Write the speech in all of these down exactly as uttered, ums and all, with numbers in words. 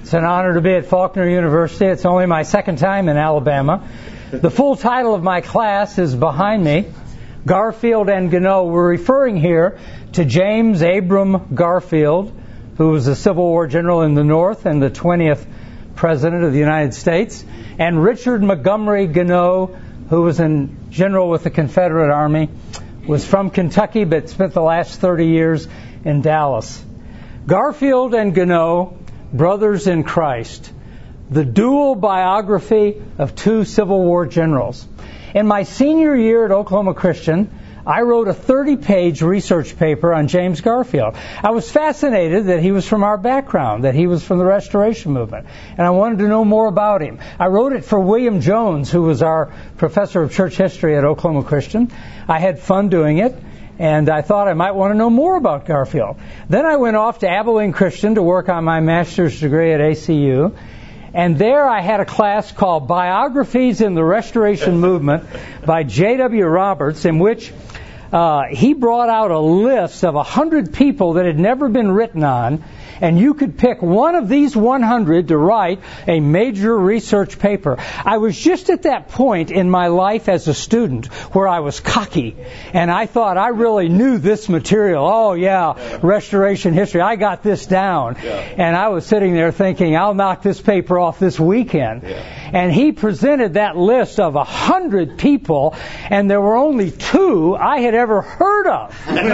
It's an honor to be at Faulkner University. It's only my second time in Alabama. The full title of my class is behind me, Garfield and Gano. We're referring here to James Abram Garfield, who was a Civil War general in the North and the twentieth President of the United States, and Richard Montgomery Gano, who was a general with the Confederate Army, was from Kentucky but spent the last thirty years in Dallas. Garfield and Gano, brothers in Christ, the dual biography of two Civil War generals. In my senior year at Oklahoma Christian, I wrote a thirty-page research paper on James Garfield. I was fascinated that he was from our background, that he was from the Restoration Movement, and I wanted to know more about him. I wrote it for William Jones, who was our professor of church history at Oklahoma Christian. I had fun doing it, and I thought I might want to know more about Garfield. Then I went off to Abilene Christian to work on my master's degree at A C U. And there I had a class called Biographies in the Restoration Movement by J W Roberts, in which uh, he brought out a list of one hundred people that had never been written on, and you could pick one of these one hundred to write a major research paper. I was just at that point in my life as a student where I was cocky, and I thought I really knew this material. Oh, yeah, yeah. Restoration history. I got this down. Yeah. And I was sitting there thinking, I'll knock this paper off this weekend. Yeah. And he presented that list of one hundred people, and there were only two I had ever heard of.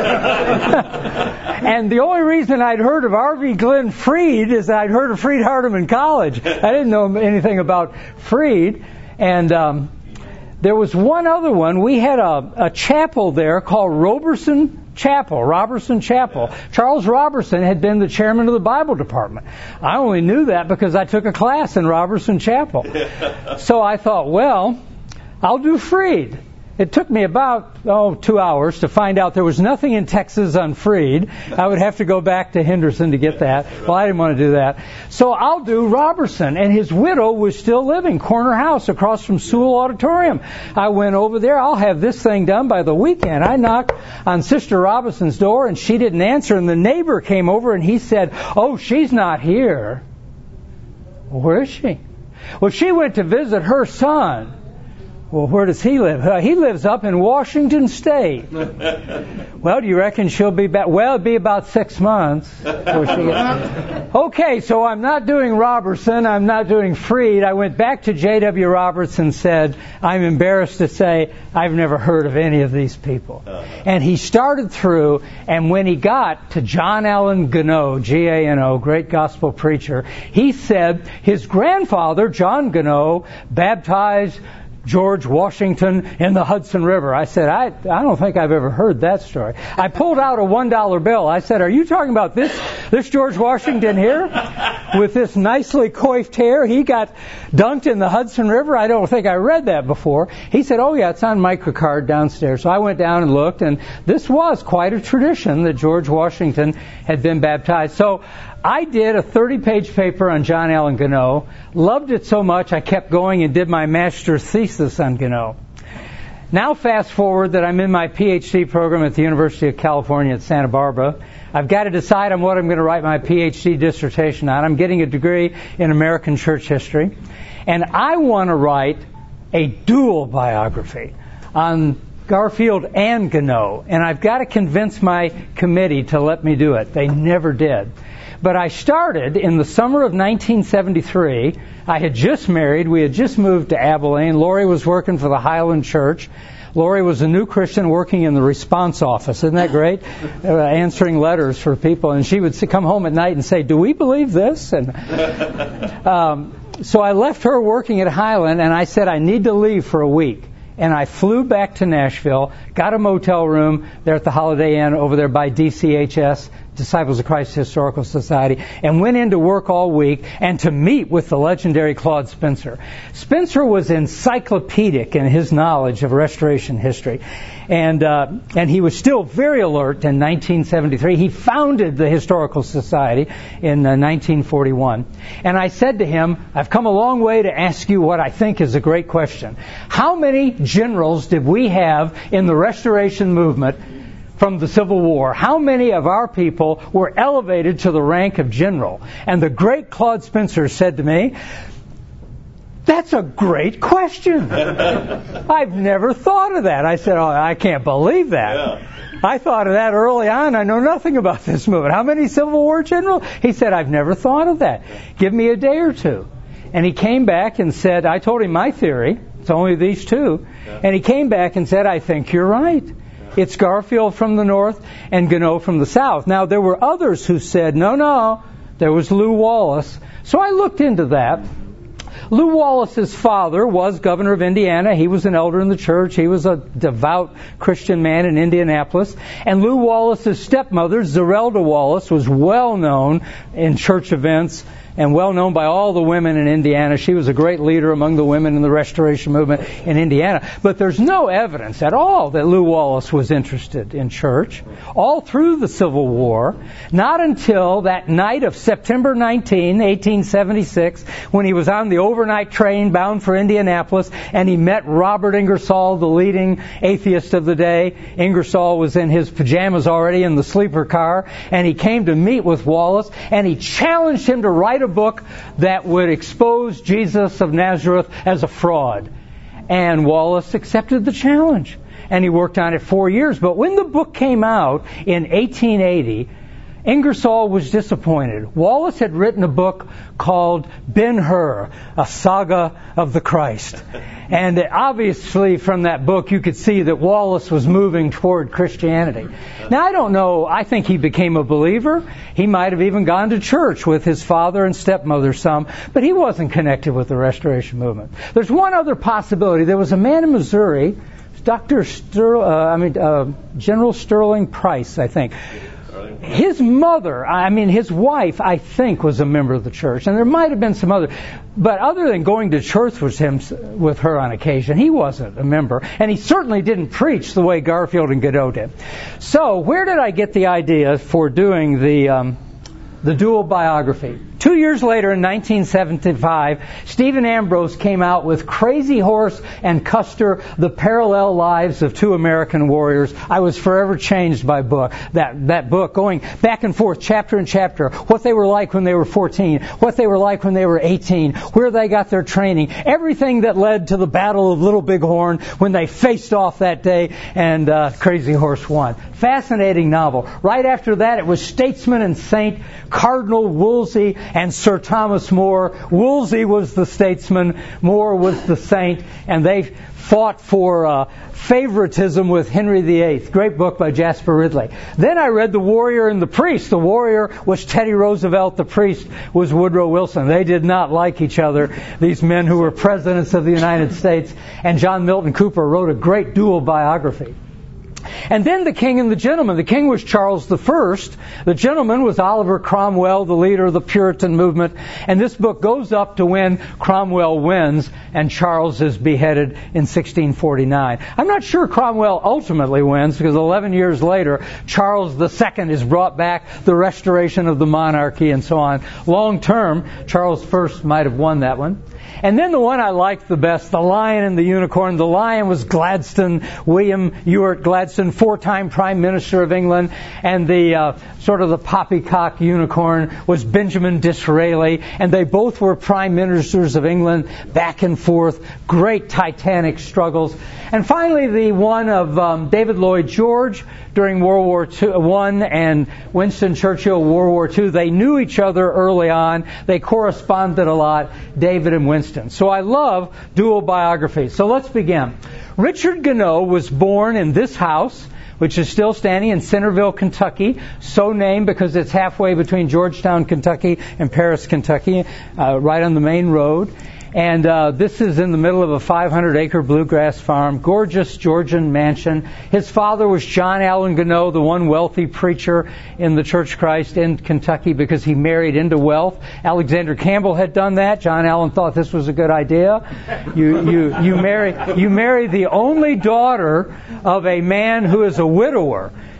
And the only reason I'd heard of R V Glenn Freed is I'd heard of Freed Hardeman College. I didn't know anything about Freed. And um, there was one other one. We had a, a chapel there called Roberson Chapel, Roberson Chapel. Charles Roberson had been the chairman of the Bible department. I only knew that because I took a class in Roberson Chapel. So I thought, well, I'll do Freed. It took me about, oh, two hours to find out there was nothing in Texas on Freed. I would have to go back to Henderson to get that. Well, I didn't want to do that. So I'll do Roberson. And his widow was still living, corner house across from Sewell Auditorium. I went over there. I'll have this thing done by the weekend. I knocked on Sister Robinson's door, and she didn't answer. And the neighbor came over, and he said, oh, she's not here. Well, where is she? Well, she went to visit her son. Well, where does he live? Uh, he lives up in Washington State. Well, do you reckon she'll be back? Well, it'll be about six months. Before she gets... Okay, so I'm not doing Roberson. I'm not doing Freed. I went back to J W Roberts and said, I'm embarrassed to say I've never heard of any of these people. And he started through, and when he got to John Allen Gano, G A N O, great gospel preacher, he said his grandfather, John Gano, baptized George Washington in the Hudson River. I said, I I don't think I've ever heard that story. I pulled out a one dollar bill. I said, are you talking about this this George Washington here with this nicely coiffed hair? He got dunked in the Hudson River? I don't think I read that before. He said, oh, yeah, it's on microcard downstairs. So I went down and looked, and this was quite a tradition that George Washington had been baptized. So I did a thirty-page paper on John Allen Gano. Loved it so much I kept going and did my master's thesis on Gano. Now fast forward that I'm in my P H D program at the University of California at Santa Barbara. I've got to decide on what I'm going to write my P H D dissertation on. I'm getting a degree in American church history. And I want to write a dual biography on Garfield and Gano. And I've got to convince my committee to let me do it. They never did. But I started in the summer of nineteen seventy-three. I had just married. We had just moved to Abilene. Lori was working for the Highland Church. Lori was a new Christian working in the response office. Isn't that great? Uh, answering letters for people. And she would come home at night and say, do we believe this? And um, so I left her working at Highland, and I said, I need to leave for a week. And I flew back to Nashville, got a motel room there at the Holiday Inn over there by D C H S, Disciples of Christ Historical Society, and went into work all week and to meet with the legendary Claude Spencer. Spencer was encyclopedic in his knowledge of Restoration history. And uh, and he was still very alert in nineteen seventy-three. He founded the Historical Society in uh, nineteen forty-one. And I said to him, I've come a long way to ask you what I think is a great question. How many generals did we have in the Restoration movement from the Civil War, how many of our people were elevated to the rank of general? And the great Claude Spencer said to me, that's a great question. I've never thought of that. I said, oh, I can't believe that. Yeah. I thought of that early on. I know nothing about this movement. How many Civil War generals? He said, I've never thought of that. Give me a day or two. And he came back and said, I told him my theory. It's only these two. Yeah. And he came back and said, I think you're right. It's Garfield from the north and Gannot from the south. Now, there were others who said, no, no, there was Lew Wallace. So I looked into that. Lew Wallace's father was governor of Indiana. He was an elder in the church. He was a devout Christian man in Indianapolis. And Lew Wallace's stepmother, Zerelda Wallace, was well known in church events and well known by all the women in Indiana. She was a great leader among the women in the Restoration Movement in Indiana. But there's no evidence at all that Lew Wallace was interested in church all through the Civil War, not until that night of September nineteenth, eighteen seventy-six, when he was on the overnight train bound for Indianapolis, and he met Robert Ingersoll, the leading atheist of the day. Ingersoll was in his pajamas already in the sleeper car, and he came to meet with Wallace, and he challenged him to write a book that would expose Jesus of Nazareth as a fraud. And Wallace accepted the challenge, and he worked on it four years. But when the book came out in eighteen eighty, Ingersoll was disappointed. Wallace had written a book called Ben-Hur, a saga of the Christ. And obviously from that book you could see that Wallace was moving toward Christianity. Now I don't know, I think he became a believer. He might have even gone to church with his father and stepmother some, but he wasn't connected with the Restoration Movement. There's one other possibility. There was a man in Missouri, Doctor Ster- uh, I mean uh, General Sterling Price, I think. His mother, I mean his wife, I think, was a member of the church, and there might have been some other. But other than going to church with him, with her on occasion, he wasn't a member, and he certainly didn't preach the way Garfield and Gannot did. So, where did I get the idea for doing the um, the dual biography? Two years later, in nineteen seventy-five, Stephen Ambrose came out with Crazy Horse and Custer, The Parallel Lives of Two American Warriors. I was forever changed by book that that book, going back and forth, chapter and chapter, what they were like when they were fourteen, what they were like when they were eighteen, where they got their training, everything that led to the Battle of Little Bighorn when they faced off that day, and uh, Crazy Horse won. Fascinating novel. Right after that, it was Statesman and Saint, Cardinal Wolsey and Sir Thomas More. Wolsey was the statesman, More was the saint, and they fought for uh, favoritism with Henry the Eighth. Great book by Jasper Ridley. Then I read The Warrior and the Priest. The warrior was Teddy Roosevelt. The priest was Woodrow Wilson. They did not like each other, these men who were presidents of the United States. And John Milton Cooper wrote a great dual biography. And then The King and the Gentleman. The king was Charles the First. The gentleman was Oliver Cromwell, the leader of the Puritan movement. And this book goes up to when Cromwell wins and Charles is beheaded in sixteen forty-nine. I'm not sure Cromwell ultimately wins, because eleven years later, Charles the Second is brought back, the restoration of the monarchy and so on. Long term, Charles the First might have won that one. And then the one I liked the best, The Lion and the Unicorn. The lion was Gladstone, William Ewart Gladstone, four-time Prime Minister of England. And the uh, sort of the poppycock unicorn was Benjamin Disraeli. And they both were Prime Ministers of England, back and forth. Great titanic struggles. And finally, the one of um, David Lloyd George during World War One and Winston Churchill, World War Two. They knew each other early on. They corresponded a lot, David and Winston. So I love dual biographies. So let's begin. Richard Gannot was born in this house, which is still standing in Centerville, Kentucky, so named because it's halfway between Georgetown, Kentucky and Paris, Kentucky, uh, right on the main road. And uh, this is in the middle of a five hundred acre bluegrass farm, gorgeous Georgian mansion. His father was John Allen Gannot, the one wealthy preacher in the Church of Christ in Kentucky, because he married into wealth. Alexander Campbell had done that. John Allen thought this was a good idea. You you you marry you marry the only daughter of a man who is a widower.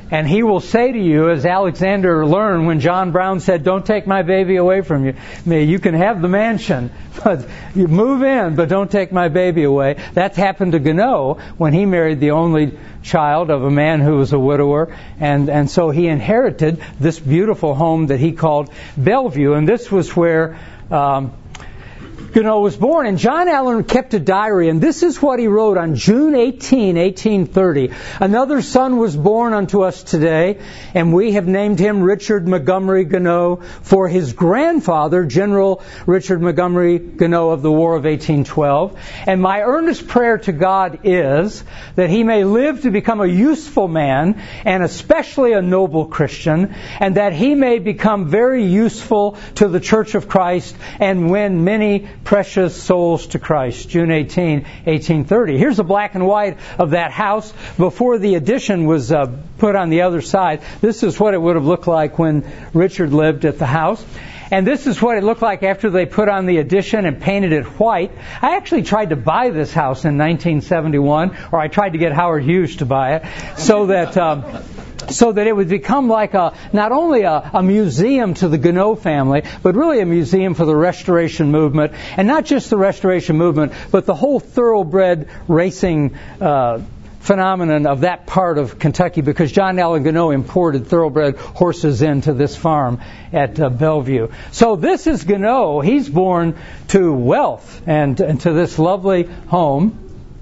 And he will say to you, as Alexander learned when John Brown said, don't take my baby away from you. Me, you can have the mansion, but you move in, but don't take my baby away. That happened to Gounod when he married the only child of a man who was a widower. And, and so he inherited this beautiful home that he called Bellevue. And this was where um, Gounod was born. And John Allen kept a diary, and this is what he wrote on June eighteenth, eighteen thirty. Another son was born unto us today, and we have named him Richard Montgomery Gounod for his grandfather, General Richard Montgomery Gounod of the War of eighteen twelve. And my earnest prayer to God is that he may live to become a useful man, and especially a noble Christian, and that he may become very useful to the Church of Christ and win many precious souls to Christ. June eighteenth, eighteen thirty. Here's a black and white of that house before the addition was uh, put on the other side. This is what it would have looked like when Richard lived at the house. And this is what it looked like after they put on the addition and painted it white. I actually tried to buy this house in nineteen seventy-one, or I tried to get Howard Hughes to buy it, so that um, so that it would become like a not only a, a museum to the Gounod family, but really a museum for the Restoration Movement, and not just the Restoration Movement, but the whole thoroughbred racing uh phenomenon of that part of Kentucky, because John Allen Gounod imported thoroughbred horses into this farm at uh, Bellevue. So this is Gounod. He's born to wealth and, and to this lovely home.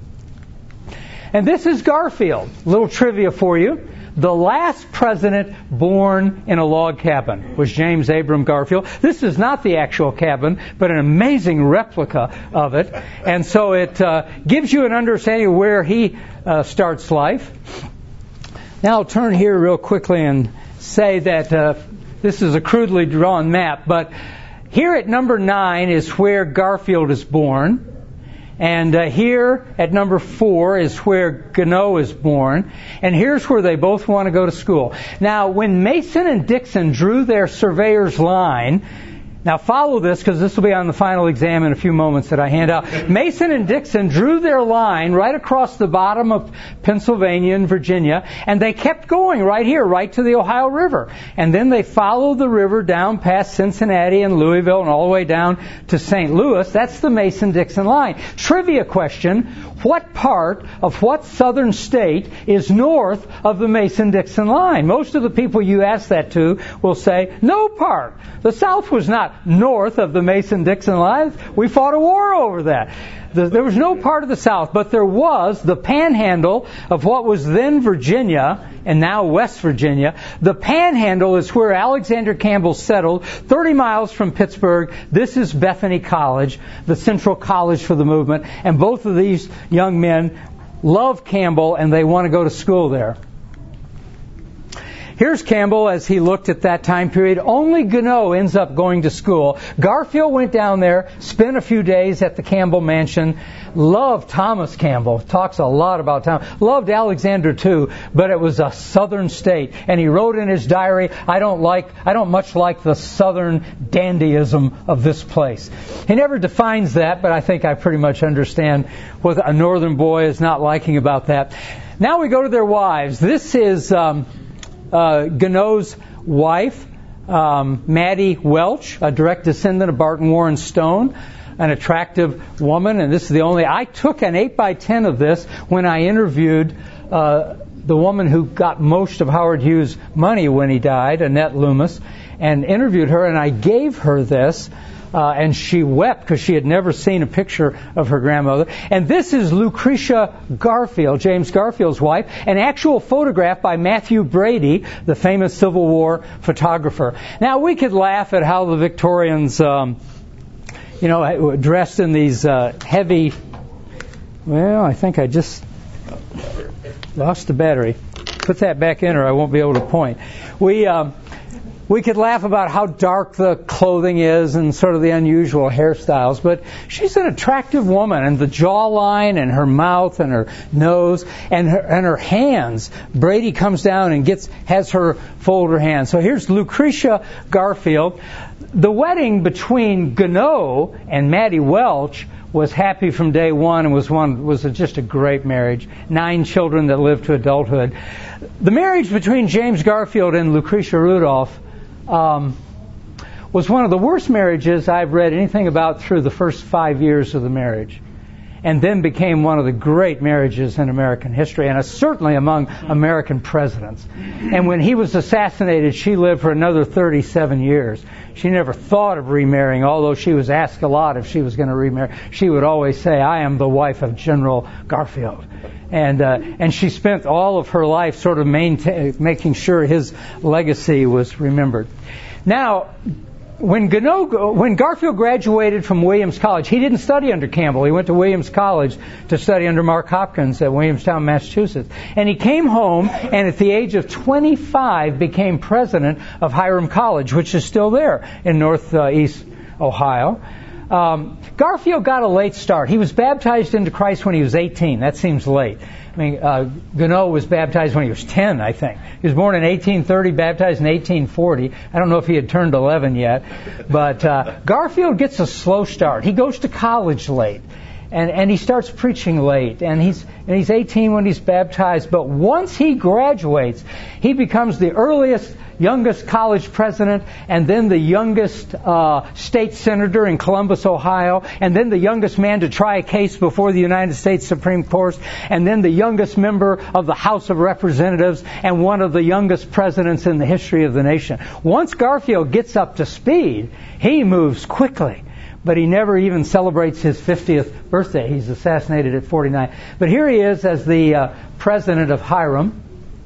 And this is Garfield. Little trivia for you. The last president born in a log cabin was James Abram Garfield. This is not the actual cabin, but an amazing replica of it. And so it uh, gives you an understanding of where he uh, starts life. Now I'll turn here real quickly and say that uh, this is a crudely drawn map, but here at number nine is where Garfield is born. And uh, here at number four is where Gounod is born. And here's where they both want to go to school. Now, when Mason and Dixon drew their surveyor's line, now follow this because this will be on the final exam in a few moments that I hand out. Mason and Dixon drew their line right across the bottom of Pennsylvania and Virginia, and they kept going right here, right to the Ohio River. And then they followed the river down past Cincinnati and Louisville and all the way down to Saint Louis. That's the Mason-Dixon line. Trivia question, what part of what southern state is north of the Mason-Dixon line? Most of the people you ask that to will say, no part. The South was not north of the Mason-Dixon line. We fought a war over that. There was no part of the South, but there was the panhandle of what was then Virginia and now West Virginia. The panhandle is where Alexander Campbell settled, thirty miles from Pittsburgh. This is Bethany College, the central college for the movement. And both of these young men love Campbell and they want to go to school there. Here's Campbell as he looked at that time period. Only Gounod ends up going to school. Garfield went down there, spent a few days at the Campbell mansion, loved Thomas Campbell, talks a lot about Thomas, loved Alexander too, but it was a southern state. And he wrote in his diary, I don't like, I don't much like the southern dandyism of this place. He never defines that, but I think I pretty much understand what a northern boy is not liking about that. Now we go to their wives. This is Um, Uh, Gounod's wife, um, Maddie Welch, a direct descendant of Barton Warren Stone, an attractive woman, and this is the only... I took an eight by ten of this when I interviewed uh, the woman who got most of Howard Hughes' money when he died, Annette Loomis, and interviewed her, and I gave her this. Uh, and she wept because she had never seen a picture of her grandmother. And this is Lucretia Garfield, James Garfield's wife, an actual photograph by Matthew Brady, the famous Civil War photographer. Now, we could laugh at how the Victorians, um, you know, dressed in these uh, heavy... Well, I think I just lost the battery. Put that back in or I won't be able to point. We... Um, We could laugh about how dark the clothing is and sort of the unusual hairstyles, but she's an attractive woman, and the jawline and her mouth and her nose and her, and her hands. Brady comes down and gets has her fold her hands. So here's Lucretia Garfield. The wedding between Gounod and Maddie Welch was happy from day one and was one was just a great marriage. Nine children that lived to adulthood. the marriage between James Garfield and Lucretia Rudolph um, was one of the worst marriages I've read anything about through the first five years of the marriage, and then became one of the great marriages in American history, and certainly among American presidents. And when he was assassinated, she lived for another thirty-seven years. She never thought of remarrying, although she was asked a lot if she was going to remarry. She would always say, "I am the wife of General Garfield." And uh, and she spent all of her life sort of maintain, making sure his legacy was remembered. Now, When, Gano, when Garfield graduated from Williams College, he didn't study under Campbell. He went to Williams College to study under Mark Hopkins at Williamstown, Massachusetts. And he came home and at the age of twenty-five became president of Hiram College, which is still there in northeast Ohio. Um, Garfield got a late start. He was baptized into Christ when he was eighteen. That seems late. I mean, uh, Gano was baptized when he was ten, I think. He was born in eighteen thirty, baptized in eighteen forty. I don't know if he had turned eleven yet. But uh, Garfield gets a slow start. He goes to college late, and, and he starts preaching late. And he's and he's eighteen when he's baptized. But once he graduates, he becomes the earliest, youngest college president, and then the youngest uh, state senator in Columbus, Ohio, and then the youngest man to try a case before the United States Supreme Court, and then the youngest member of the House of Representatives, and one of the youngest presidents in the history of the nation. Once Garfield gets up to speed, he moves quickly. But he never even celebrates his fiftieth birthday. He's assassinated at forty-nine. But here he is as the uh, president of Hiram.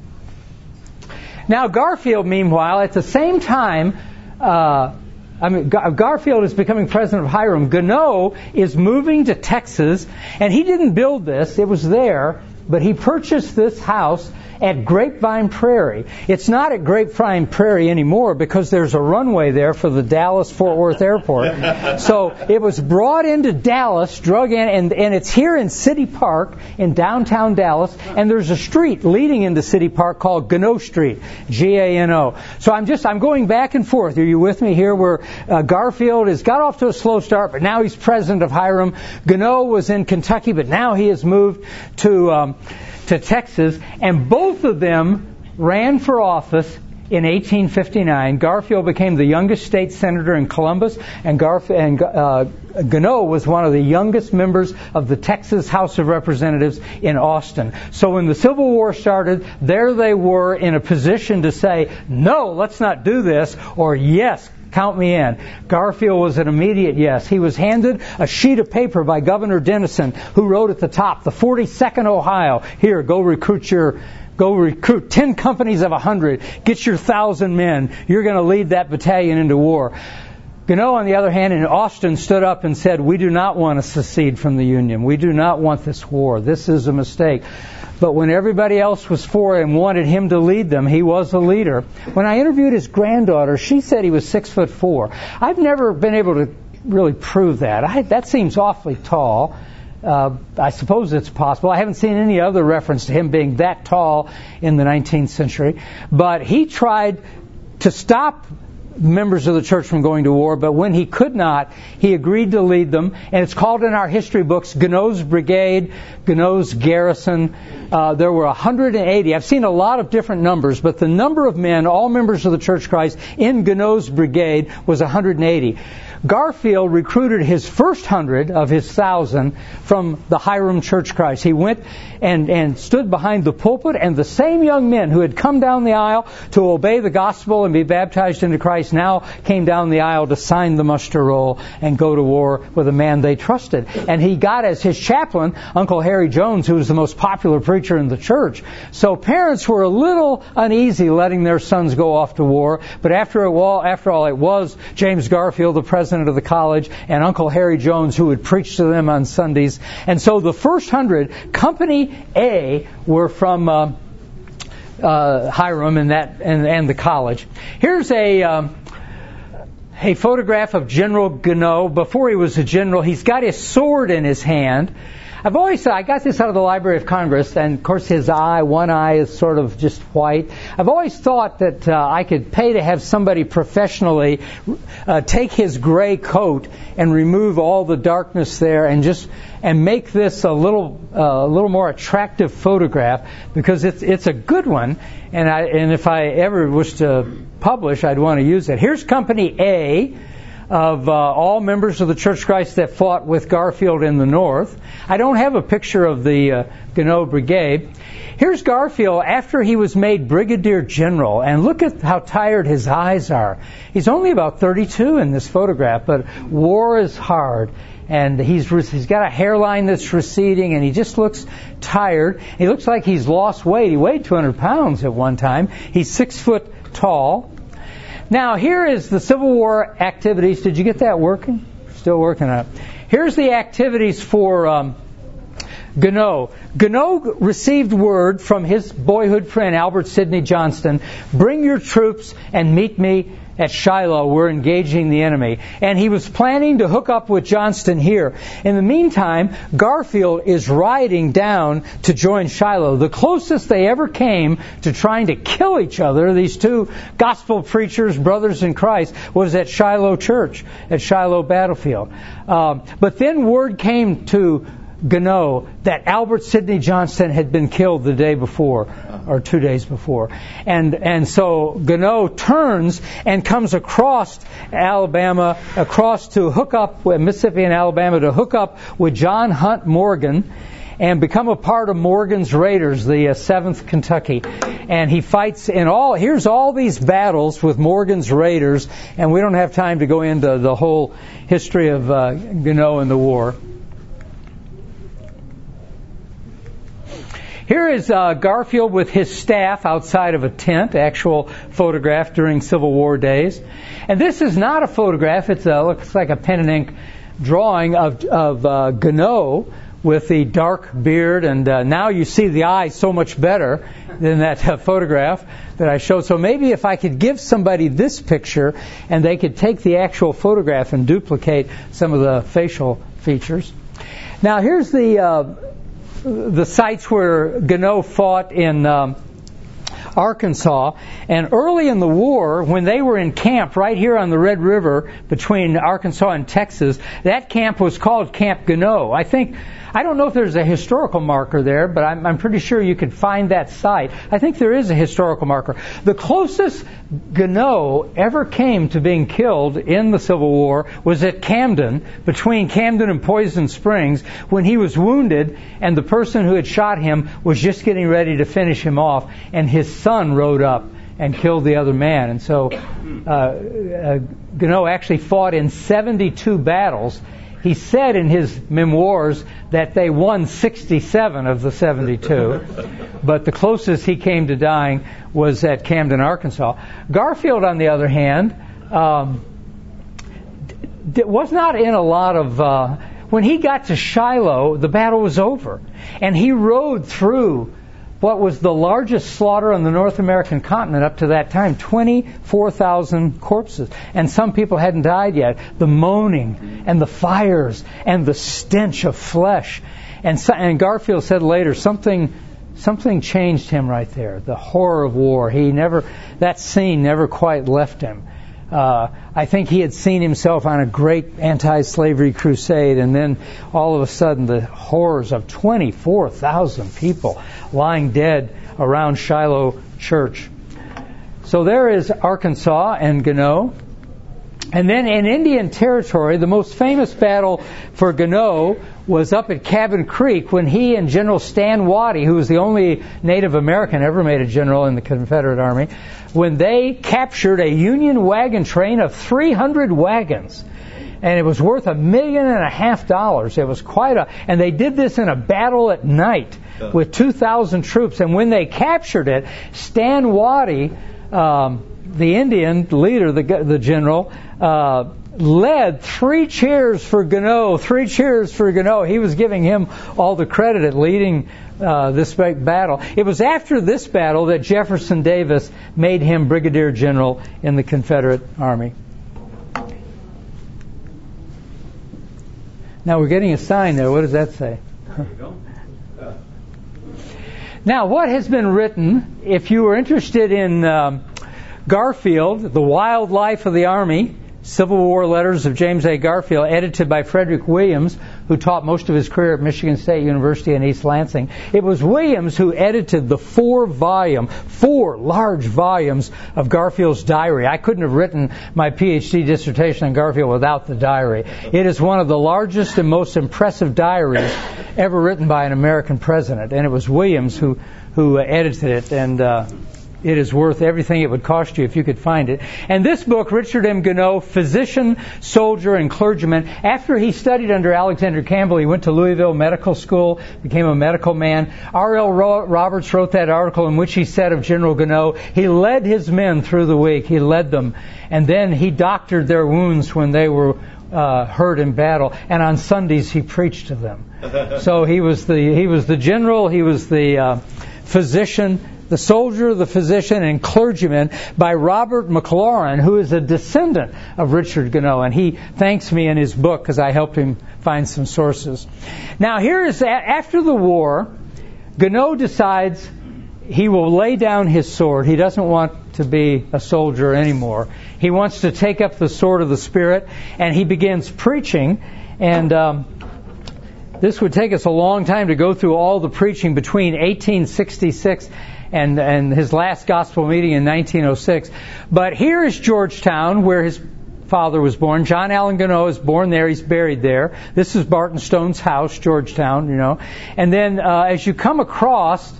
Now, Garfield, meanwhile, at the same time, uh, I mean, Gar- Garfield is becoming president of Hiram. Gano is moving to Texas, and he didn't build this. It was there, but he purchased this house at Grapevine Prairie. It's not at Grapevine Prairie anymore because there's a runway there for the Dallas-Fort Worth Airport. So it was brought into Dallas, drug in, and, and it's here in City Park in downtown Dallas, and there's a street leading into City Park called Gano Street, G A N O. So I'm just, I'm going back and forth. Are you with me here where uh, Garfield has got off to a slow start, but now he's president of Hiram. Gano was in Kentucky, but now he has moved to um, to Texas, and both of them ran for office in eighteen fifty-nine. Garfield became the youngest state senator in Columbus, and, Garf- and uh, Gano was one of the youngest members of the Texas House of Representatives in Austin. So when the Civil War started, there they were in a position to say, no, let's not do this, or yes, count me in. Garfield was an immediate yes. He was handed a sheet of paper by Governor Dennison, who wrote at the top, the forty-second Ohio, here, go recruit your, go recruit ten companies of a hundred, get your thousand men. You're going to lead that battalion into war. Gano, on the other hand, in Austin, stood up and said, we do not want to secede from the Union. We do not want this war. This is a mistake. But when everybody else was for it and wanted him to lead them, he was a leader. When I interviewed his granddaughter, she said he was six foot four. I've never been able to really prove that. I, that seems awfully tall. Uh, I suppose it's possible. I haven't seen any other reference to him being that tall in the nineteenth century. But he tried to stop members of the church from going to war, but when he could not, he agreed to lead them, and it's called in our history books Gano's Brigade, Gano's Garrison. Uh, there were one hundred eighty. I've seen a lot of different numbers, but the number of men, all members of the Church of Christ, in Gano's Brigade was one hundred eighty. Garfield recruited his first hundred of his thousand from the Hiram Church of Christ. He went and, and stood behind the pulpit, and the same young men who had come down the aisle to obey the gospel and be baptized into Christ now came down the aisle to sign the muster roll and go to war with a man they trusted. And he got as his chaplain Uncle Harry Jones, who was the most popular preacher in the church. So parents were a little uneasy letting their sons go off to war, but after all, after all, it was James Garfield, the president of the college, and Uncle Harry Jones, who would preach to them on Sundays. And so the first hundred, Company A, were from uh, uh, Hiram and that and, and the college. Here's a um, a photograph of General Gano before he was a general. He's got his sword in his hand. I've always I got this out of the Library of Congress, and of course his eye, one eye is sort of just white. I've always thought that uh, I could pay to have somebody professionally uh, take his gray coat and remove all the darkness there, and just and make this a little uh, a little more attractive photograph, because it's it's a good one, and I and if I ever was to publish, I'd want to use it. Here's Company A of uh, all members of the Church of Christ that fought with Garfield in the North. I don't have a picture of the uh, Gounod Brigade. Here's Garfield after he was made Brigadier General, and look at how tired his eyes are. He's only about thirty-two in this photograph, but war is hard, and he's he's got a hairline that's receding, and he just looks tired. He looks like he's lost weight. He weighed two hundred pounds at one time. He's six foot tall. Now, here is the Civil War activities. Did you get that working? Still working on it. Here's the activities for um, Gounod. Gounod received word from his boyhood friend, Albert Sidney Johnston, bring your troops and meet me at Shiloh. We're engaging the enemy. And he was planning to hook up with Johnston here. In the meantime, Garfield is riding down to join Shiloh. The closest they ever came to trying to kill each other, these two gospel preachers, brothers in Christ, was at Shiloh Church, at Shiloh Battlefield. Um, but then word came to Gounod that Albert Sidney Johnston had been killed the day before, or two days before. And and so Gounod turns and comes across Alabama, across to hook up with Mississippi and Alabama, to hook up with John Hunt Morgan and become a part of Morgan's Raiders, the uh, seventh Kentucky. And he fights in all, here's all these battles with Morgan's Raiders, and we don't have time to go into the whole history of uh, Gounod and the war. Here is uh, Garfield with his staff outside of a tent, actual photograph during Civil War days. And this is not a photograph. It uh, looks like a pen and ink drawing of, of uh, Gounod with the dark beard. And uh, now you see the eyes so much better than that uh, photograph that I showed. So maybe if I could give somebody this picture and they could take the actual photograph and duplicate some of the facial features. Now here's the... Uh, the sites where Gounod fought in um, Arkansas. And early in the war, when they were in camp right here on the Red River between Arkansas and Texas, that camp was called Camp Gounod. I think, I don't know if there's a historical marker there, but I'm, I'm pretty sure you could find that site. I think there is a historical marker. The closest Gounod ever came to being killed in the Civil War was at Camden, between Camden and Poison Springs, when he was wounded and the person who had shot him was just getting ready to finish him off, and his son rode up and killed the other man. And so uh, uh, Gounod actually fought in seventy-two battles. He said in his memoirs that they won sixty-seven of the seventy-two, but the closest he came to dying was at Camden, Arkansas. Garfield, on the other hand, um, d- was not in a lot of... Uh, when he got to Shiloh, the battle was over, and he rode through what was the largest slaughter on the North American continent up to that time, twenty-four thousand corpses. And some people hadn't died yet. The moaning and the fires and the stench of flesh. And, so, and Garfield said later, something something changed him right there. The horror of war. He never, that scene never quite left him. Uh, I think he had seen himself on a great anti-slavery crusade, and then all of a sudden the horrors of twenty-four thousand people lying dead around Shiloh Church. So there is Arkansas and Gounod. And then in Indian Territory, the most famous battle for Gounod was up at Cabin Creek when he and General Stan Waddy, who was the only Native American ever made a general in the Confederate Army, when they captured a Union wagon train of three hundred wagons. And it was worth a million and a half dollars. It was quite a... And they did this in a battle at night with two thousand troops. And when they captured it, Stan Waddy, um, the Indian leader, the, the general, uh, led three cheers for Gounod, three cheers for Gounod. He was giving him all the credit at leading uh, this big battle. It was after this battle that Jefferson Davis made him brigadier general in the Confederate Army. Now we're getting a sign there. What does that say? Now, what has been written, if you are interested in um, Garfield, The Wild Life of the Army, Civil War Letters of James A. Garfield, edited by Frederick Williams, who taught most of his career at Michigan State University in East Lansing. It was Williams who edited the four-volume, four large volumes of Garfield's diary. I couldn't have written my P H D dissertation on Garfield without the diary. It is one of the largest and most impressive diaries ever written by an American president, and it was Williams who, who edited it, and uh, it is worth everything it would cost you if you could find it. And this book, Richard M. Gonneau, physician, soldier, and clergyman, after he studied under Alexander Campbell, he went to Louisville Medical School, became a medical man. R L Roberts wrote that article in which he said of General Gonneau, he led his men through the week. He led them. And then he doctored their wounds when they were uh, hurt in battle. And on Sundays, he preached to them. So he was the, he was the general, he was the uh, physician, The Soldier, the Physician, and Clergyman by Robert McLaurin, who is a descendant of Richard Gonneau. And he thanks me in his book because I helped him find some sources. Now, here is, after the war, Gonneau decides he will lay down his sword. He doesn't want to be a soldier anymore. He wants to take up the sword of the Spirit, and he begins preaching. And um, this would take us a long time to go through all the preaching between eighteen sixty-six and and his last gospel meeting in nineteen oh six. But here is Georgetown, where his father was born. John Allen Gonneau is born there. He's buried there. This is Barton Stone's house, Georgetown, you know. And then uh, as you come across,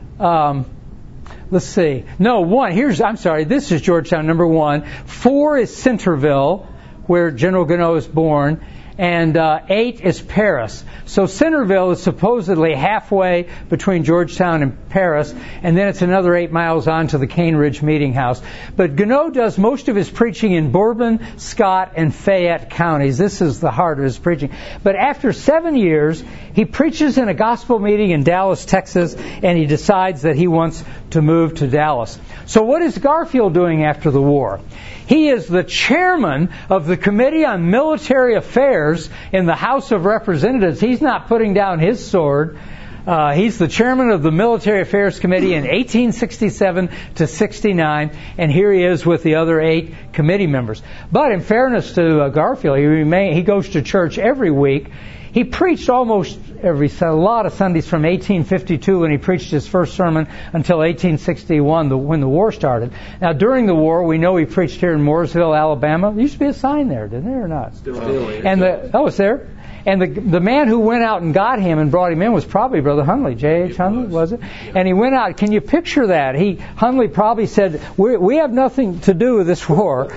um, let's see. No, one. Here's, I'm sorry, this is Georgetown, number one. Four is Centerville, where General Gonneau is born. And uh, eight is Paris. So Centerville is supposedly halfway between Georgetown and Paris, and then it's another eight miles on to the Cane Ridge Meeting House. But Gonneau does most of his preaching in Bourbon, Scott, and Fayette counties. This is the heart of his preaching. But after seven years, he preaches in a gospel meeting in Dallas, Texas, and he decides that he wants to move to Dallas. So what is Garfield doing after the war? He is the chairman of the Committee on Military Affairs in the House of Representatives. He's not putting down his sword. Uh, he's the chairman of the Military Affairs Committee in eighteen sixty-seven to sixty-nine, and here he is with the other eight committee members. But in fairness to uh, Garfield, he remain, he goes to church every week. He preached almost every a lot of Sundays from eighteen fifty-two when he preached his first sermon until eighteen sixty-one, the, when the war started. Now, during the war, we know he preached here in Mooresville, Alabama. There used to be a sign there, didn't there, or not? Still, still. And the oh, it's there. And the the man who went out and got him and brought him in was probably Brother Hundley, J H Hundley, was it? And he went out. Can you picture that? He Hundley probably said, "We we have nothing to do with this war,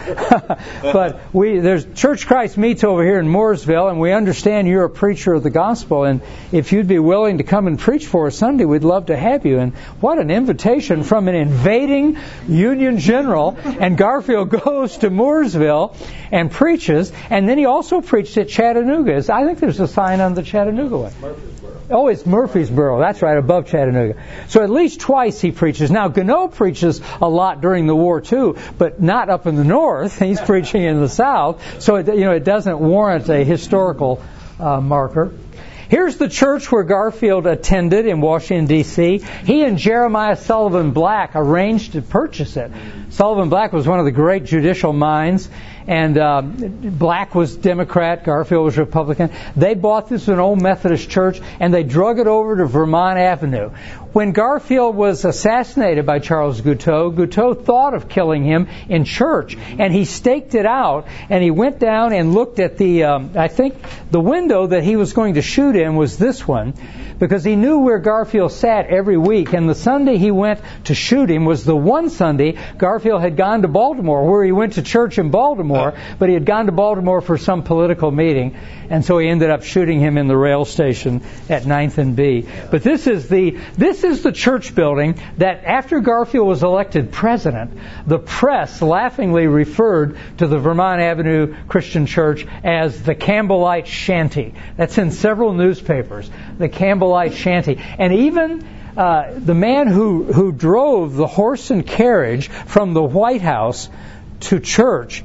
but we there's Church Christ meets over here in Mooresville, and we understand you're a preacher of the gospel, and if you'd be willing to come and preach for us Sunday, we'd love to have you." And what an invitation from an invading Union general! And Garfield goes to Mooresville and preaches, and then he also preached at Chattanooga. I think there's a sign on the Chattanooga one. Murfreesboro. Oh, it's Murfreesboro. That's right, above Chattanooga. So at least twice he preaches. Now, Gonneau preaches a lot during the war, too, but not up in the north. He's preaching in the south. So, it, you know, it doesn't warrant a historical uh, marker. Here's the church where Garfield attended in Washington, D C He and Jeremiah Sullivan Black arranged to purchase it. Sullivan Black was one of the great judicial minds, and uh, Black was Democrat, Garfield was Republican. They bought this in an old Methodist church, and they drug it over to Vermont Avenue. When Garfield was assassinated by Charles Guiteau, Guiteau thought of killing him in church, and he staked it out, and he went down and looked at the, um, I think the window that he was going to shoot in was this one, because he knew where Garfield sat every week, and the Sunday he went to shoot him was the one Sunday Garfield had gone to Baltimore, where he went to church in Baltimore, but he had gone to Baltimore for some political meeting, and so he ended up shooting him in the rail station at ninth and B. But this is the this is the church building that after Garfield was elected president, the press laughingly referred to the Vermont Avenue Christian Church as the Campbellite Shanty. That's in several newspapers, the Campbellite Shanty. And even uh, the man who, who drove the horse and carriage from the White House to church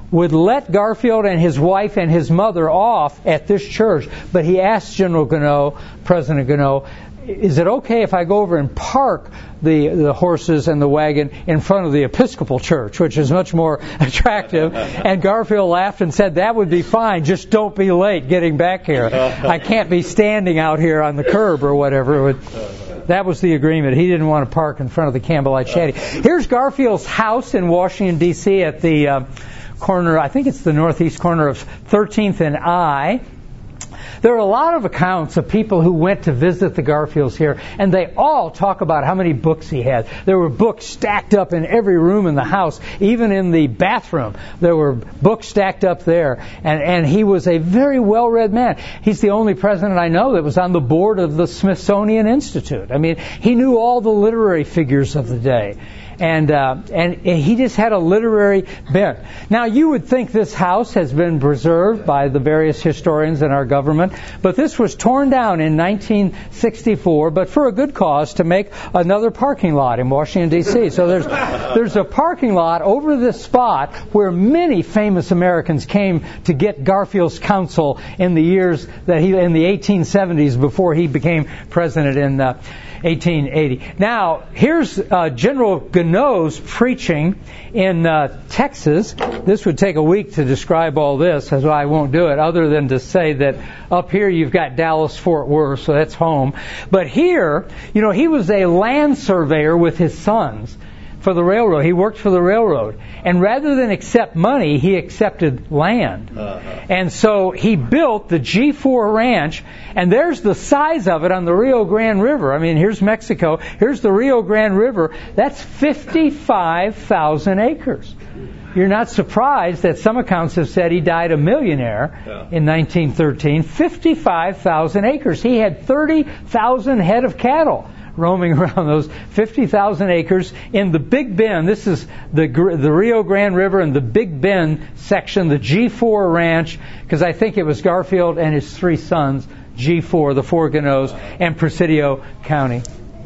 would let Garfield and his wife and his mother off at this church, but he asked General Gounod, President Gounod, is it okay if I go over and park the the horses and the wagon in front of the Episcopal Church, which is much more attractive? And Garfield laughed and said, that would be fine, just don't be late getting back here. I can't be standing out here on the curb or whatever. That was the agreement. He didn't want to park in front of the Campbellite shanty. Here's Garfield's house in Washington, D C at the uh, corner, I think it's the northeast corner of thirteenth and I. There are a lot of accounts of people who went to visit the Garfields here, and they all talk about how many books he had. There were books stacked up in every room in the house, even in the bathroom. There were books stacked up there, and, and he was a very well-read man. He's the only president I know that was on the board of the Smithsonian Institute. I mean, he knew all the literary figures of the day. And uh, and he just had a literary bent. Now, you would think this house has been preserved by the various historians in our government, but this was torn down in nineteen sixty-four, but for a good cause, to make another parking lot in Washington, D C So there's there's a parking lot over this spot where many famous Americans came to get Garfield's counsel in the years that he in the eighteen seventies before he became president in uh, eighteen eighty. Now, here's uh, General Gounod's preaching in uh, Texas. This would take a week to describe all this, so I won't do it, other than to say that up here you've got Dallas-Fort Worth, so that's home. But here, you know, he was a land surveyor with his sons for the railroad. He worked for the railroad. And rather than accept money, he accepted land. Uh-huh. And so he built the G four Ranch, and there's the size of it on the Rio Grande River. I mean, here's Mexico. Here's the Rio Grande River. That's fifty-five thousand acres. You're not surprised that some accounts have said he died a millionaire yeah. in nineteen thirteen. fifty-five thousand acres. He had thirty thousand head of cattle roaming around those fifty thousand acres in the Big Bend. This is the the Rio Grande River and the Big Bend section, the G four Ranch, because I think it was Garfield and his three sons, G four, the four Gounods, and Presidio County.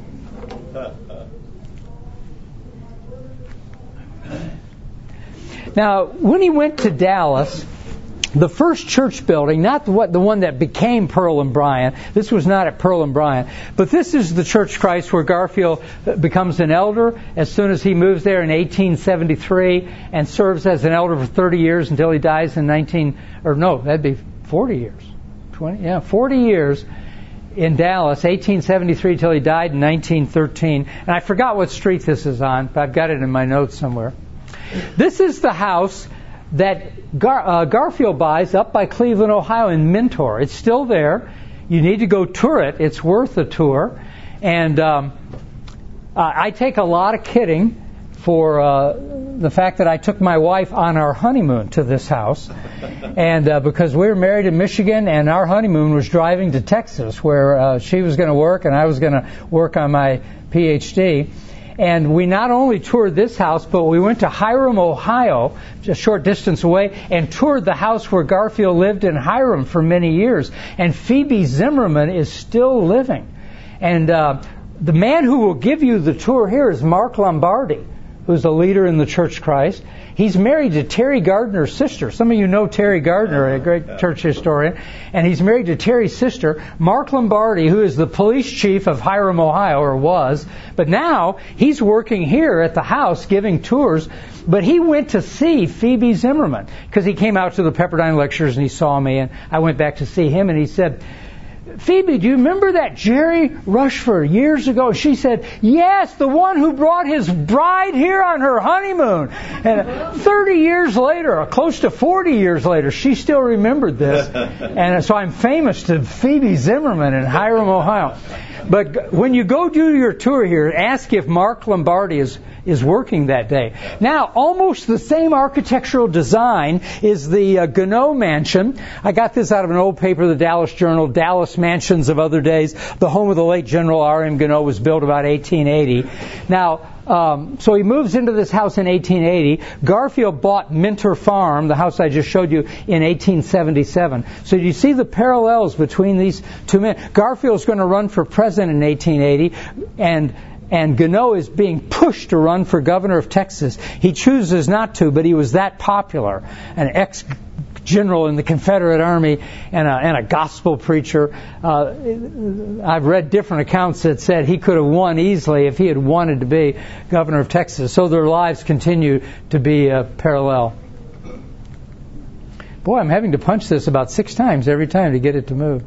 Now, when he went to Dallas, the first church building, not the, what, the one that became Pearl and Bryant, this was not at Pearl and Bryant, but this is the Church of Christ where Garfield becomes an elder as soon as he moves there in eighteen seventy-three and serves as an elder for thirty years until he dies in nineteen, or no, that'd be forty years. twenty, yeah, forty years in Dallas, eighteen seventy-three till he died in nineteen thirteen. And I forgot what street this is on, but I've got it in my notes somewhere. This is the house that Gar, uh, Garfield buys up by Cleveland, Ohio in Mentor. It's still there. You need to go tour it. It's worth a tour. And um, uh, I take a lot of kidding for uh, the fact that I took my wife on our honeymoon to this house. And uh, because we were married in Michigan, and our honeymoon was driving to Texas, where uh, she was going to work and I was going to work on my P H D. And we not only toured this house, but we went to Hiram, Ohio, just a short distance away, and toured the house where Garfield lived in Hiram for many years. And Phoebe Zimmerman is still living. And uh, the man who will give you the tour here is Mark Lombardi, who's a leader in the Church of Christ. He's married to Terry Gardner's sister. Some of you know Terry Gardner, a great church historian. And he's married to Terry's sister, Mark Lombardi, who is the police chief of Hiram, Ohio, or was. But now he's working here at the house giving tours. But he went to see Phoebe Zimmerman because he came out to the Pepperdine lectures and he saw me. And I went back to see him and he said, Phoebe, do you remember that Jerry Rushford years ago? She said, yes, the one who brought his bride here on her honeymoon. And thirty years later, or close to forty years later, she still remembered this. And so I'm famous to Phoebe Zimmerman in Hiram, Ohio. But when you go do your tour here, ask if Mark Lombardi is is working that day. Now, almost the same architectural design is the uh, Gounod Mansion. I got this out of an old paper, the Dallas Journal, Dallas Mansions of Other Days. The home of the late General R M Gounod was built about eighteen eighty. Now, um, so he moves into this house in eighteen eighty. Garfield bought Mentor Farm, the house I just showed you, in eighteen seventy-seven. So you see the parallels between these two men. Garfield's going to run for president in eighteen eighty, and and Gano is being pushed to run for governor of Texas. He chooses not to, but he was that popular. An ex-general in the Confederate Army and a, and a gospel preacher. Uh, I've read different accounts that said he could have won easily if he had wanted to be governor of Texas. So their lives continue to be uh, parallel. Boy, I'm having to punch this about six times every time to get it to move.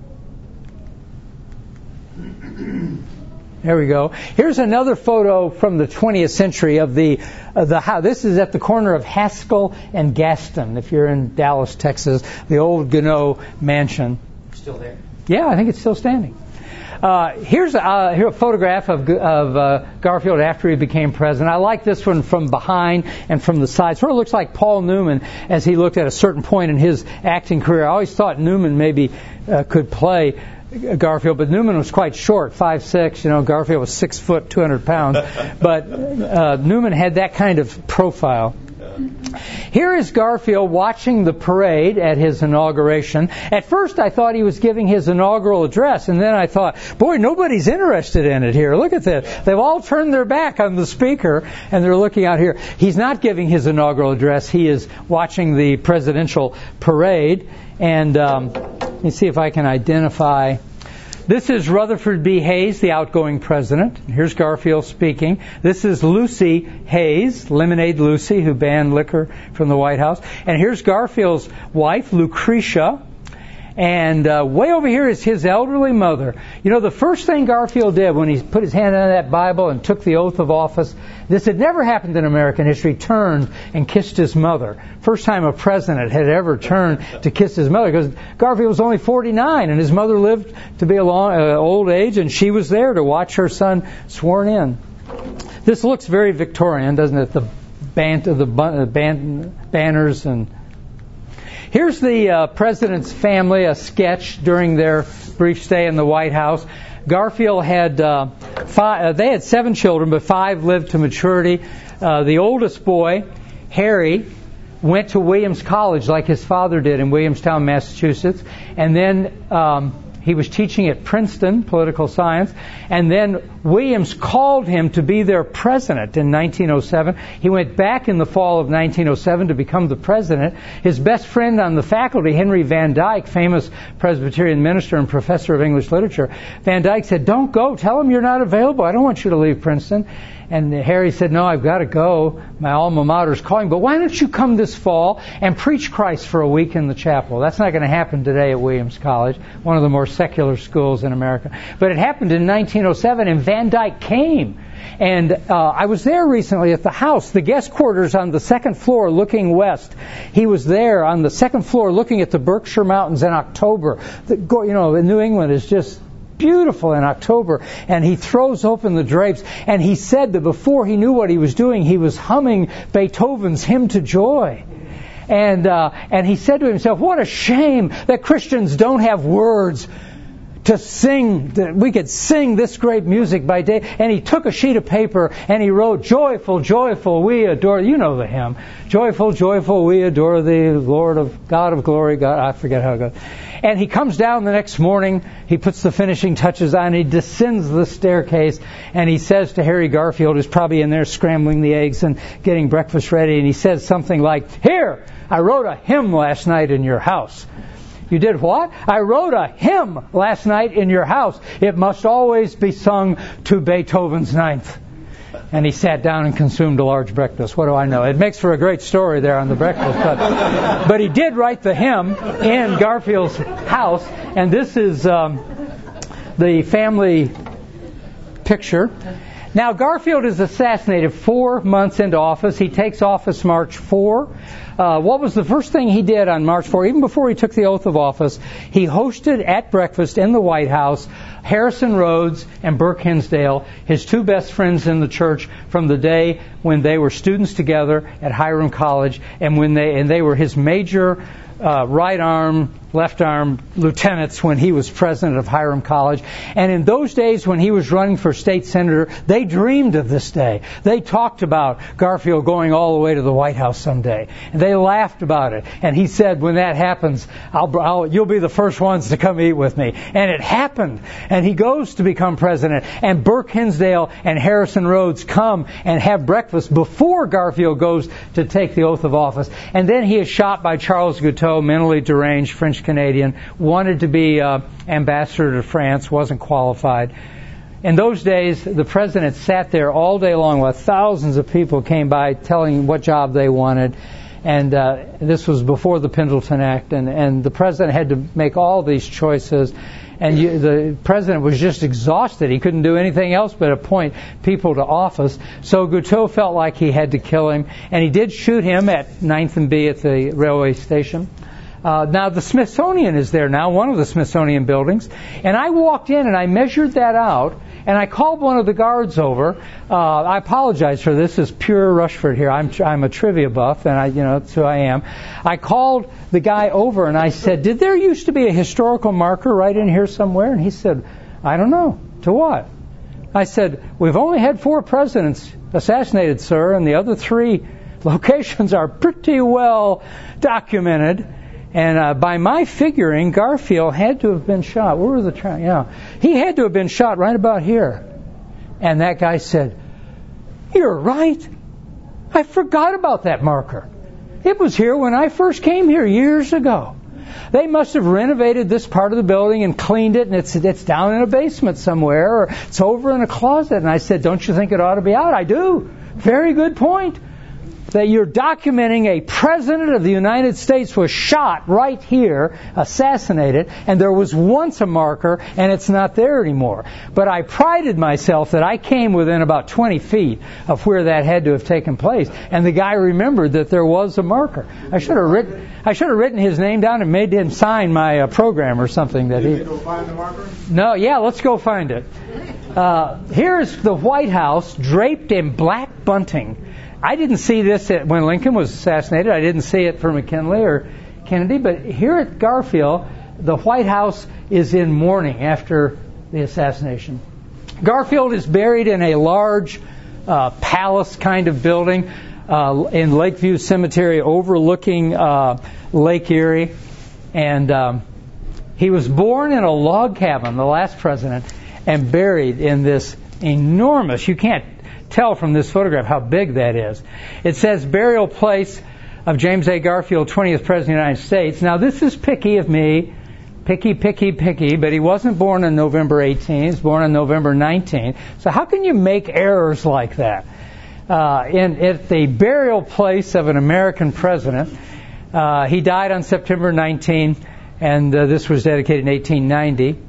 There we go. Here's another photo from the twentieth century of the of the house. This is at the corner of Haskell and Gaston, if you're in Dallas, Texas, the old Gano mansion. Still there? Yeah, I think it's still standing. Uh, here's a, uh, here a photograph of, of uh, Garfield after he became president. I like this one from behind and from the side. Sort of looks like Paul Newman as he looked at a certain point in his acting career. I always thought Newman maybe uh, could play Garfield, but Newman was quite short, five six. You know, Garfield was six foot, two hundred pounds. But uh, Newman had that kind of profile. Here is Garfield watching the parade at his inauguration. At first I thought he was giving his inaugural address, and then I thought, boy, nobody's interested in it here. Look at this. They've all turned their back on the speaker, and they're looking out here. He's not giving his inaugural address. He is watching the presidential parade. And um, let me see if I can identify. This is Rutherford B. Hayes, the outgoing president. Here's Garfield speaking. This is Lucy Hayes, Lemonade Lucy, who banned liquor from the White House. And here's Garfield's wife, Lucretia. And uh, way over here is his elderly mother. You know, the first thing Garfield did when he put his hand on that Bible and took the oath of office, this had never happened in American history, turned and kissed his mother. First time a president had ever turned to kiss his mother, because Garfield was only forty-nine and his mother lived to be a long, uh, old age, and she was there to watch her son sworn in. This looks very Victorian, doesn't it? The, ban- the ban- banners and... Here's the uh, president's family, a sketch during their brief stay in the White House. Garfield had uh, five, uh, they had seven children, but five lived to maturity. Uh, the oldest boy, Harry, went to Williams College like his father did in Williamstown, Massachusetts. And then um, he was teaching at Princeton, political science. And then Williams called him to be their president in nineteen oh seven. He went back in the fall of nineteen oh seven to become the president. His best friend on the faculty, Henry Van Dyke, famous Presbyterian minister and professor of English literature, Van Dyke said, "Don't go. Tell him you're not available. I don't want you to leave Princeton." And Harry said, "No, I've got to go. My alma mater's calling. But why don't you come this fall and preach Christ for a week in the chapel?" That's not going to happen today at Williams College, one of the more secular schools in America. But it happened in nineteen oh seven, and Van Dyke came. And uh, I was there recently at the house, the guest quarters on the second floor looking west. He was there on the second floor looking at the Berkshire Mountains in October. The, you know, New England is just beautiful in October, and he throws open the drapes, and he said that before he knew what he was doing, he was humming Beethoven's Hymn to Joy. And uh, and he said to himself, what a shame that Christians don't have words to sing, that we could sing this great music by day. And he took a sheet of paper and he wrote, "Joyful, joyful, we adore," you know the hymn, "Joyful, joyful, we adore thee, Lord of God of glory," God, I forget how it goes. And he comes down the next morning, he puts the finishing touches on, he descends the staircase, and he says to Harry Garfield, who's probably in there scrambling the eggs and getting breakfast ready, and he says something like, "Here, I wrote a hymn last night in your house." "You did what?" "I wrote a hymn last night in your house. It must always be sung to Beethoven's Ninth." And he sat down and consumed a large breakfast. What do I know? It makes for a great story there on the breakfast. But, but he did write the hymn in Garfield's house. And this is um, the family picture. Now, Garfield is assassinated four months into office. He takes office March fourth. Uh, what was the first thing he did on March fourth? Even before he took the oath of office, he hosted at breakfast in the White House Harrison Rhodes and Burke Hinsdale, his two best friends in the church from the day when they were students together at Hiram College, and when they and they were his major uh, right arm, left arm lieutenants when he was president of Hiram College. And in those days when he was running for state senator, they dreamed of this day. They talked about Garfield going all the way to the White House someday. And they laughed about it. And he said, when that happens, I'll, I'll, you'll be the first ones to come eat with me. And it happened. And he goes to become president. And Burke Hinsdale and Harrison Rhodes come and have breakfast before Garfield goes to take the oath of office. And then he is shot by Charles Guiteau, mentally deranged French-Canadian, wanted to be uh, ambassador to France, wasn't qualified. In those days, the president sat there all day long while thousands of people came by telling him what job they wanted. And uh, this was before the Pendleton Act, and, and the president had to make all these choices. And you, the president was just exhausted. He couldn't do anything else but appoint people to office. So Guiteau felt like he had to kill him, and he did shoot him at ninth and B at the railway station. Uh, now, the Smithsonian is there now, one of the Smithsonian buildings. And I walked in and I measured that out, and I called one of the guards over. Uh, I apologize for this. This is pure Rushford here. I'm I'm a trivia buff, and I, you know, that's who I am. I called the guy over and I said, "Did there used to be a historical marker right in here somewhere?" And he said, "I don't know. To what?" I said, "We've only had four presidents assassinated, sir, and the other three locations are pretty well documented. And uh, by my figuring, Garfield had to have been shot. Where were the tra- yeah, he had to have been shot right about here." And that guy said, "You're right. I forgot about that marker. It was here when I first came here years ago. They must have renovated this part of the building and cleaned it, and it's it's down in a basement somewhere, or it's over in a closet." And I said, "Don't you think it ought to be out?" "I do. Very good point. That you're documenting a president of the United States was shot right here, assassinated, and there was once a marker, and it's not there anymore. But I prided myself that I came within about twenty feet of where that had to have taken place, and the guy remembered that there was a marker. I should have written, I should have written his name down and made him sign my uh, program or something. That Did he. you go find the marker? No, yeah, let's go find it. Uh, here's the White House draped in black bunting. I didn't see this at, when Lincoln was assassinated. I didn't see it for McKinley or Kennedy. But here at Garfield, the White House is in mourning after the assassination. Garfield is buried in a large uh, palace kind of building uh, in Lakeview Cemetery overlooking uh, Lake Erie. And um, he was born in a log cabin, the last president, and buried in this enormous, you can't tell from this photograph how big that is. It says burial place of James A. Garfield, twentieth President of the United States. Now this is picky of me, picky, picky, picky, but he wasn't born on November eighteenth, he was born on November nineteenth. So how can you make errors like that? Uh, in, at the burial place of an American president, uh, he died on September nineteenth, and uh, this was dedicated in eighteen ninety.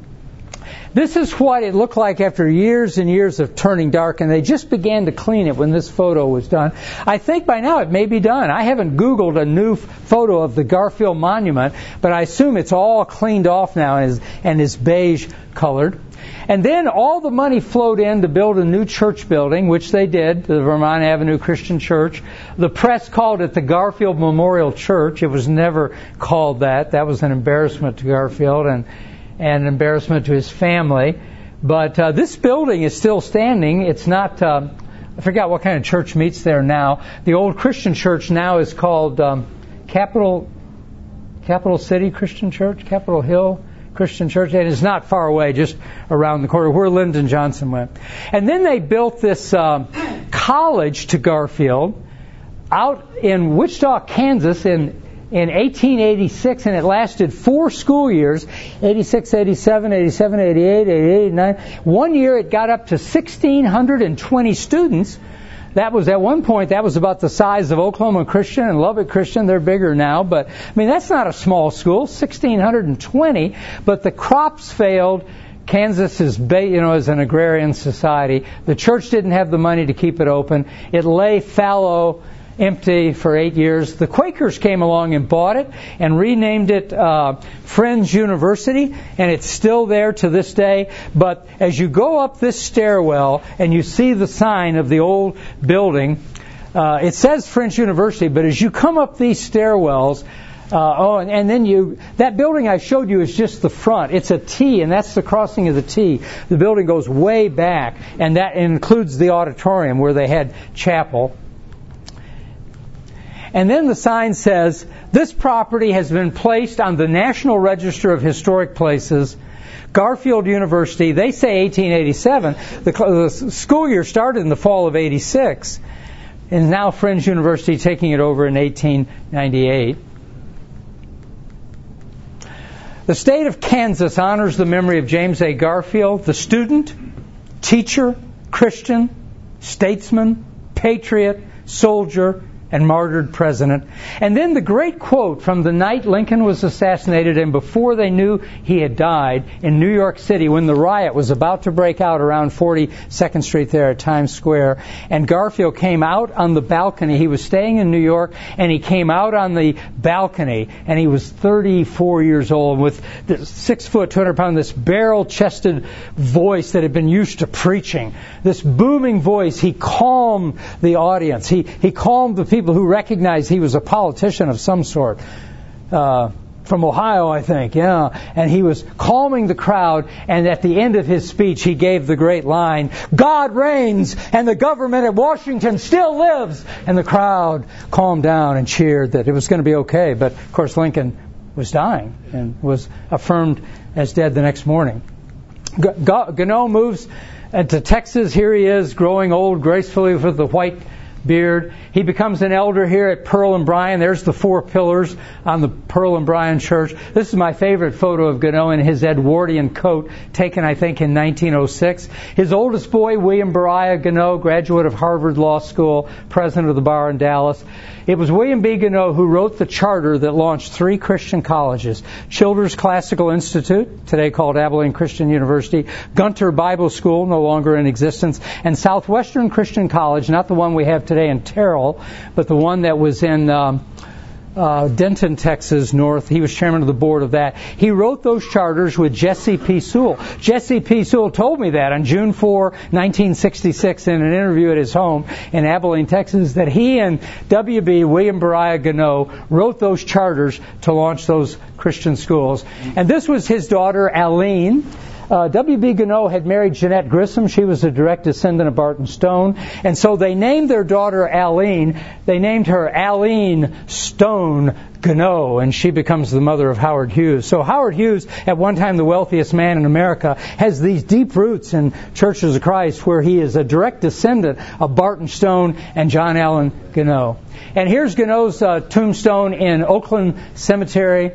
This is what it looked like after years and years of turning dark, and they just began to clean it when this photo was done. I think by now it may be done. I haven't Googled a new photo of the Garfield Monument, but I assume it's all cleaned off now and is, and is beige colored. And then all the money flowed in to build a new church building, which they did, the Vermont Avenue Christian Church. The press called it the Garfield Memorial Church. It was never called that. That was an embarrassment to Garfield and and an embarrassment to his family. But uh, this building is still standing. It's not, uh, I forgot what kind of church meets there now. The old Christian church now is called um, Capital Capital City Christian Church, Capitol Hill Christian Church, and it's not far away, just around the corner, where Lyndon Johnson went. And then they built this uh, college to Garfield out in Wichita, Kansas, in in eighteen eighty-six, and it lasted four school years, eighty-six, eighty-seven, eighty-seven, eighty-eight, eighty-eight, eighty-nine. One year it got up to one thousand six hundred twenty students. That was, at one point, that was about the size of Oklahoma Christian and Lubbock Christian. They're bigger now, but, I mean, that's not a small school, one thousand six hundred twenty, but the crops failed. Kansas is, you know, is an agrarian society. The church didn't have the money to keep it open. It lay fallow, empty for eight years. The Quakers came along and bought it and renamed it uh, Friends University, and it's still there to this day. But as you go up this stairwell and you see the sign of the old building, uh, it says Friends University, but as you come up these stairwells, Uh, oh, and, and then you, that building I showed you is just the front. It's a T, and that's the crossing of the T. The building goes way back, and that includes the auditorium where they had chapel. And then the sign says, this property has been placed on the National Register of Historic Places, Garfield University. They say eighteen eighty-seven. The, the school year started in the fall of eighty-six, and now Friends University taking it over in eighteen ninety-eight. The state of Kansas honors the memory of James A. Garfield, the student, teacher, Christian, statesman, patriot, soldier, and martyred president. And then the great quote from the night Lincoln was assassinated and before they knew he had died in New York City when the riot was about to break out around forty-second Street there at Times Square. And Garfield came out on the balcony. He was staying in New York, and he came out on the balcony, and he was thirty-four years old with this six foot, two hundred pound, this barrel-chested voice that had been used to preaching. This booming voice, he calmed the audience. He, he calmed the people people who recognized he was a politician of some sort, uh, from Ohio, I think, yeah. And he was calming the crowd, and at the end of his speech, he gave the great line, God reigns, and the government at Washington still lives. And the crowd calmed down and cheered that it was going to be okay. But, of course, Lincoln was dying and was affirmed as dead the next morning. Gano moves to Texas. Here he is, growing old gracefully with the white beard. He becomes an elder here at Pearl and Bryan. There's the four pillars on the Pearl and Bryan Church. This is my favorite photo of Gano in his Edwardian coat, taken, I think, in nineteen oh six. His oldest boy, William Beriah Gano, graduate of Harvard Law School, president of the bar in Dallas. It was William B. Gano who wrote the charter that launched three Christian colleges: Childers Classical Institute, today called Abilene Christian University; Gunter Bible School, no longer in existence; and Southwestern Christian College, not the one we have today in Terrell, but the one that was in um, uh, Denton, Texas, north. He was chairman of the board of that. He wrote those charters with Jesse P. Sewell. Jesse P. Sewell told me that on June fourth, nineteen sixty-six, in an interview at his home in Abilene, Texas, that he and W B. William Beriah Gano wrote those charters to launch those Christian schools. And this was his daughter, Aline. Uh, W B. Gano had married Jeanette Grissom. She was a direct descendant of Barton Stone. And so they named their daughter Aline. They named her Aline Stone Gano, and she becomes the mother of Howard Hughes. So Howard Hughes, at one time the wealthiest man in America, has these deep roots in Churches of Christ where he is a direct descendant of Barton Stone and John Allen Gano. And here's Gano's uh, tombstone in Oakland Cemetery.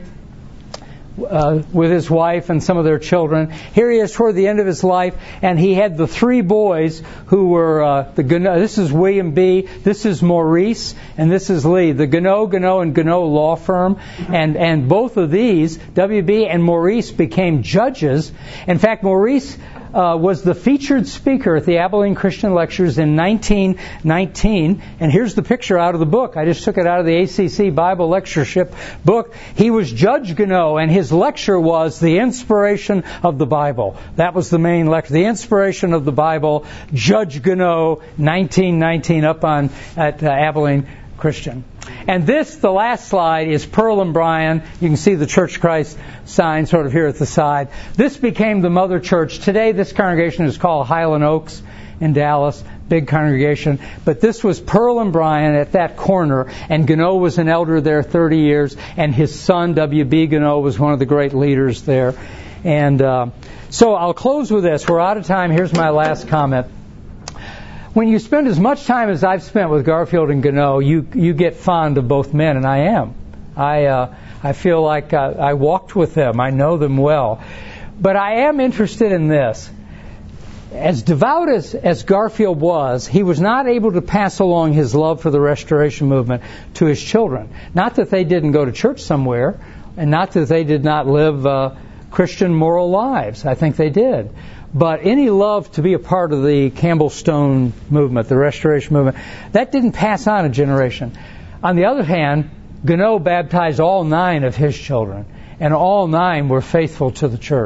Uh, with his wife and some of their children. Here he is toward the end of his life, and he had the three boys who were uh, the Gano. This is William B. This is Maurice, and this is Lee. The Gano, Gano, and Gano law firm, and and both of these, W B and Maurice, became judges. In fact, Maurice Uh, was the featured speaker at the Abilene Christian Lectures in nineteen nineteen. And here's the picture out of the book. I just took it out of the A C C Bible Lectureship book. He was Judge Gano, and his lecture was The Inspiration of the Bible. That was the main lecture. The Inspiration of the Bible, Judge Gano, nineteen nineteen, up on at uh, Abilene Christian. And this, the last slide, is Pearl and Bryan. You can see the Church of Christ sign sort of here at the side. This became the mother church. Today, this congregation is called Highland Oaks in Dallas. Big congregation. But this was Pearl and Bryan at that corner, and Gano was an elder there thirty years, and his son, W B. Gano, was one of the great leaders there. And uh, so I'll close with this. We're out of time. Here's my last comment. When you spend as much time as I've spent with Garfield and Gano, you you get fond of both men, and I am. I uh, I feel like uh, I walked with them. I know them well. But I am interested in this. As devout as, as Garfield was, he was not able to pass along his love for the Restoration Movement to his children. Not that they didn't go to church somewhere, and not that they did not live uh, Christian moral lives. I think they did. But any love to be a part of the Campbell Stone movement, the Restoration Movement, that didn't pass on a generation. On the other hand, Gano baptized all nine of his children, and all nine were faithful to the church.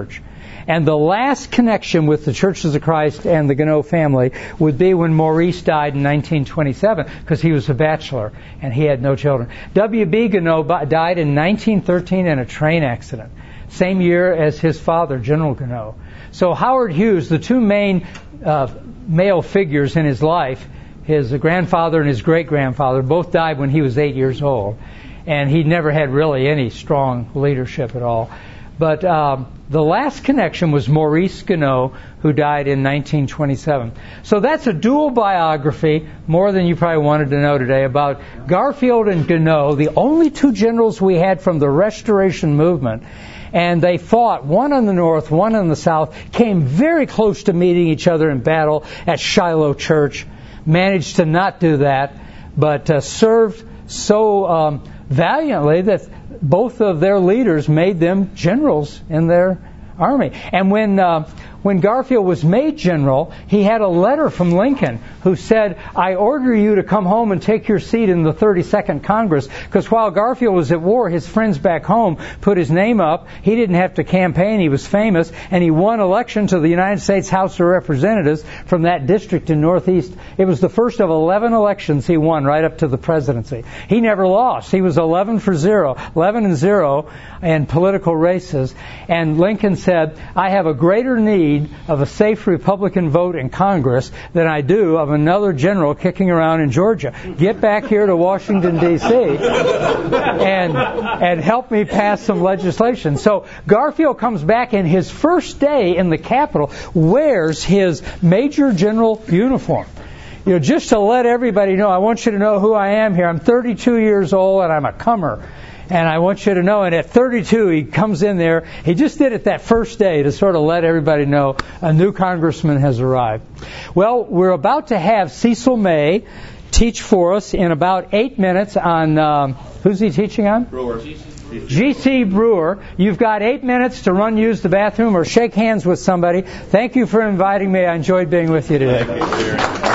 And the last connection with the Churches of Christ and the Gano family would be when Maurice died in nineteen twenty-seven, because he was a bachelor and he had no children. W B Gano died in nineteen thirteen in a train accident, same year as his father, General Gano. So Howard Hughes, the two main uh, male figures in his life, his grandfather and his great-grandfather, both died when he was eight years old. And he never had really any strong leadership at all. But um, the last connection was Maurice Gano, who died in nineteen twenty-seven. So that's a dual biography, more than you probably wanted to know today, about Garfield and Gano, the only two generals we had from the Restoration Movement. And they fought, one in the north, one in the south, came very close to meeting each other in battle at Shiloh Church, managed to not do that, but uh, served so um, valiantly that both of their leaders made them generals in their army. And when uh, when Garfield was made general, he had a letter from Lincoln who said, I order you to come home and take your seat in the thirty-second Congress, because while Garfield was at war, his friends back home put his name up. He didn't have to campaign. He was famous, and he won election to the United States House of Representatives from that district in Northeast. It was the first of eleven elections he won right up to the presidency. He never lost. He was eleven for zero, eleven and zero in political races. And Lincoln said, I have a greater need of a safe Republican vote in Congress than I do of another general kicking around in Georgia. Get back here to Washington, D C and and help me pass some legislation. So Garfield comes back, and his first day in the Capitol wears his Major General uniform. You know, just to let everybody know, I want you to know who I am here. I'm thirty-two years old, and I'm a comer. And I want you to know, and at thirty-two, he comes in there. He just did it that first day to sort of let everybody know a new congressman has arrived. Well, we're about to have Cecil May teach for us in about eight minutes on, um, who's he teaching on? Brewer. G C Brewer. You've got eight minutes to run, use the bathroom, or shake hands with somebody. Thank you for inviting me. I enjoyed being with you today.